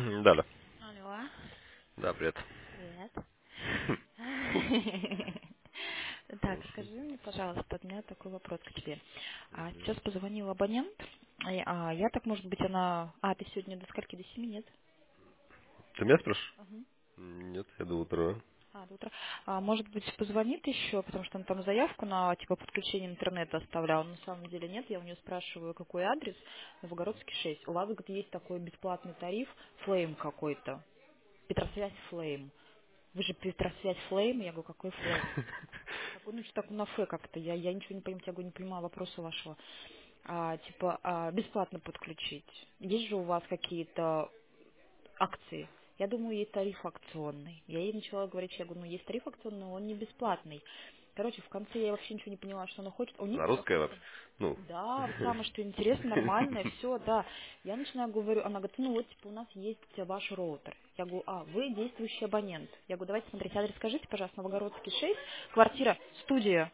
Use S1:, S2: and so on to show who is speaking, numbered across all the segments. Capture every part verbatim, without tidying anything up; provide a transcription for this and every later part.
S1: Да, да.
S2: Алло.
S1: Да, привет.
S2: Привет. Так, скажи мне, пожалуйста, у меня такой вопрос к тебе. А, сейчас позвонил абонент. и, А, я так, может быть, она... А, ты сегодня до скольки? До семи, нет?
S1: Ты меня спрашиваешь?
S2: Мгм.
S1: Нет, я до утра.
S2: А, до утра. А, может быть, позвонит еще, потому что он там заявку на, типа, подключение интернета оставлял. Но на самом деле нет. Я у нее спрашиваю, какой адрес. Новогородский шесть. У вас, говорит, есть такой бесплатный тариф, флейм какой-то. Петросвязь флейм. Вы же Петросвязь флейм. Я говорю, какой флейм? Какой, ну, что так на фэ как-то, я, я ничего не понимаю, я говорю, не понимаю вопроса вашего. А, типа, а, бесплатно подключить. Есть же у вас какие-то акции? Я думаю, есть тариф акционный. Я ей начала говорить, я говорю, ну, есть тариф акционный, но он не бесплатный. Короче, в конце я вообще ничего не поняла, что она хочет. У них
S1: На русское
S2: какой-то...
S1: вообще? Ну.
S2: Да, вот самое, что интересно, нормальное, все, да. Я начинаю говорю, она говорит, ну вот, типа, у нас есть ваш роутер. Я говорю, а, вы действующий абонент. Я говорю, давайте смотрите, адрес скажите, пожалуйста, Новогородский шесть, квартира, студия.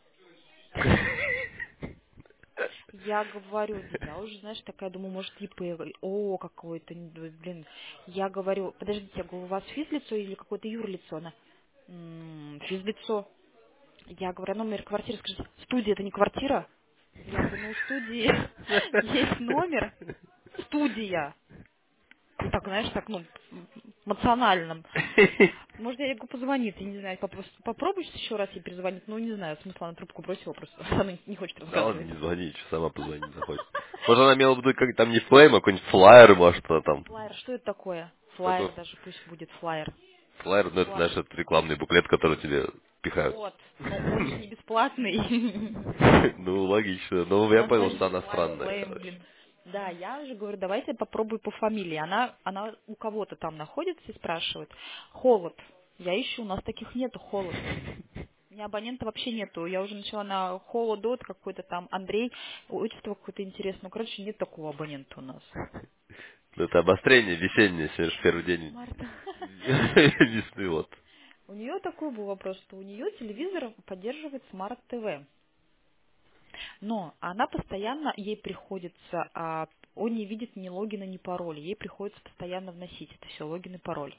S2: Я говорю, да я уже, знаешь, такая, думаю, может, ИП, о, какое-то, блин. Я говорю, подождите, я говорю, у вас физлицо или какое-то юрлицо? Она, «М, физлицо. Я говорю, а номер квартиры, скажите, студия это не квартира? Я говорю, ну у студии есть номер, студия. И так, знаешь, так, ну, эмоциональным. Может, я ей позвонит, я не знаю, попро- попробуешь еще раз ей перезвонить? Ну, не знаю, смысла, она трубку бросила просто, она не хочет
S1: Да ладно,
S2: разговаривать.
S1: не звони, что сама позвонить захочет. Может, она имела в виду, как там не флейм, а какой-нибудь флайер, может, что там.
S2: Флайер, что это такое?
S1: Такой
S2: Флайер даже пусть будет флайер.
S1: флайер, ну, это,
S2: Фла-
S1: знаешь, это рекламный буклет, который тебе пихают.
S2: Вот, но он же не бесплатный.
S1: Ну, логично. Ну, я понял, что
S2: Настоящий
S1: она
S2: флайер,
S1: странная,
S2: флейм,
S1: короче.
S2: блин. Да, я уже говорю, давайте я попробую по фамилии. Она, она у кого-то там находится и спрашивает. Холод. Я ищу, у нас таких нету, холод. У меня абонента вообще нету. Я уже начала на холодот какой-то там Андрей, отчество какое-то интересное. Ну, короче, нет такого абонента у нас.
S1: Ну, это обострение весеннее, сегодня же первый день
S2: Марта.
S1: весны, вот.
S2: У нее такой был вопрос, что у нее телевизор поддерживает смарт ТВ. Но она постоянно, ей приходится, а, он не видит ни логина, ни пароля. Ей приходится постоянно вносить это все, логин и пароль.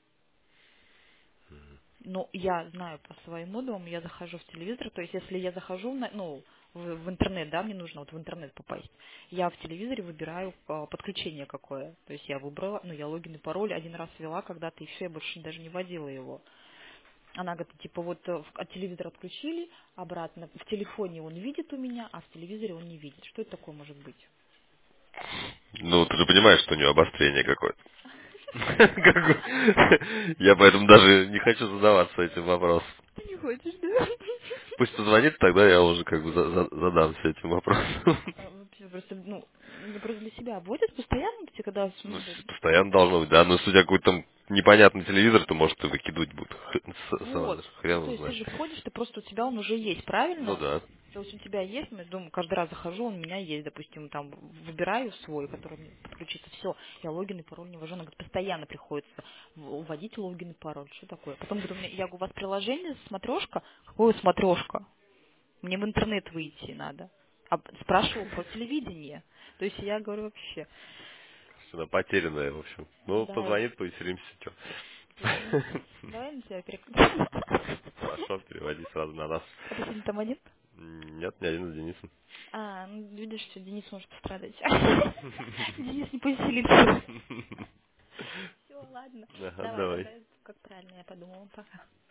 S2: Ну, я знаю по своему дому, я захожу в телевизор, то есть если я захожу, на, ну, в, в интернет, да, мне нужно вот в интернет попасть, я в телевизоре выбираю а, подключение какое. То есть я выбрала, ну, я логин и пароль один раз ввела когда-то, и все, я больше даже не вводила его. Она говорит, типа, вот э, в- от телевизора отключили, обратно, в телефоне он видит у меня, а в телевизоре он не видит. Что это такое может быть?
S1: Ну, ты же понимаешь, что у нее обострение какое-то. Как бы, я поэтому даже не хочу задаваться этим вопросом.
S2: Ты не хочешь, да?
S1: Пусть позвонит, тогда я уже как бы за- за- задамся этим вопросом.
S2: А, вообще просто, ну, я просто для себя вводят постоянно, эти, когда,
S1: Ну,
S2: ну, да,
S1: с- постоянно должно быть, да, но судя какой-то там непонятный телевизор, то может и выкидывать будут. Х- с- сама
S2: вот.
S1: даже
S2: Ну,
S1: хрен
S2: то
S1: его
S2: есть ты
S1: знает.
S2: же входишь, ты просто у тебя он уже есть,
S1: Ну
S2: правильно?
S1: да.
S2: То есть у тебя есть, ну, я думаю, каждый раз захожу, он у меня есть, допустим, там, выбираю свой, который мне подключится, все, я логин и пароль не ввожу, она говорит, постоянно приходится в- вводить логин и пароль, что такое? Потом говорю, у меня, я говорю, у вас приложение, смотрешка? Какое смотрешка? Мне в интернет выйти надо. А спрашивал про телевидение. То есть я говорю вообще,
S1: Она потерянная, в общем. Ну,
S2: да,
S1: позвонит, повеселимся, что.
S2: повеселимся. Давай на тебя переключим.
S1: Хорошо, переводи сразу на нас.
S2: А ты сегодня там один?
S1: М, Нет, не один с Денисом.
S2: А, ну видишь, что Денис может пострадать. Денис не повеселится. Все, ладно.
S1: Ага,
S2: Давай,
S1: давай.
S2: тогда как правильно я подумала. Пока.